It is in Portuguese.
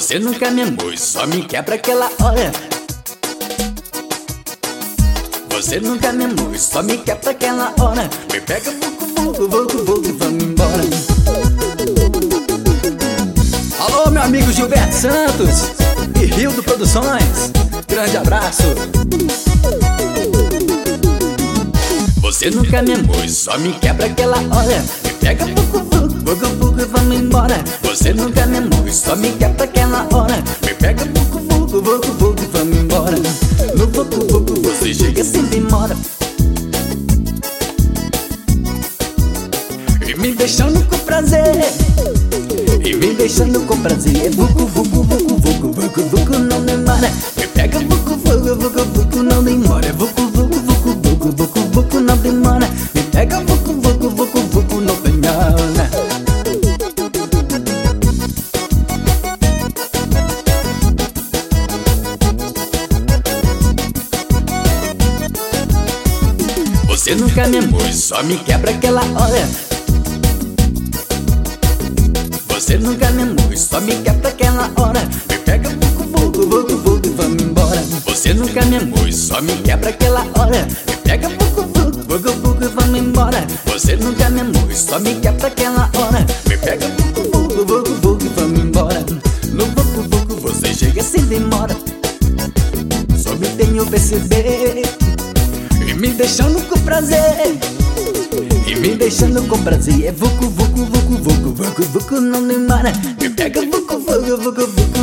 Você nunca me amou e só me quer pra aquela hora. Você nunca me amou e só me quer pra aquela hora. Me pega, vucu, e vamos embora. Alô, meu amigo Gilberto Santos e Rildo Produções, grande abraço. Você nunca me amou e só me quer pra aquela hora. Me pega, vucu, e vamos embora. Você nunca me amou e só me quer pra aquela hora. Me pega, vucu, e vamos embora. No vucu, você chega sem demora e me deixando com prazer. E me deixando com prazer. Vucu, não demora. Me pega, vucu, não demora. Vucu, não demora. Me pega, vucu, não demora. Você nunca me amou e só me quebra aquela hora. Você nunca me amou e só me quer pra aquela hora. Me pega, vucu, e vamos embora. Você nunca me amou e só me quer pra aquela hora. Me pega, vucu, e vamos embora. Você nunca me amou e só me quer pra aquela hora. Me pega, vucu, e vamos embora. No vucu, você chega sem demora. Só me tenho perceber e me deixando com prazer. E me deixando com prazer. Vucu, não demora. Me pega, vucu,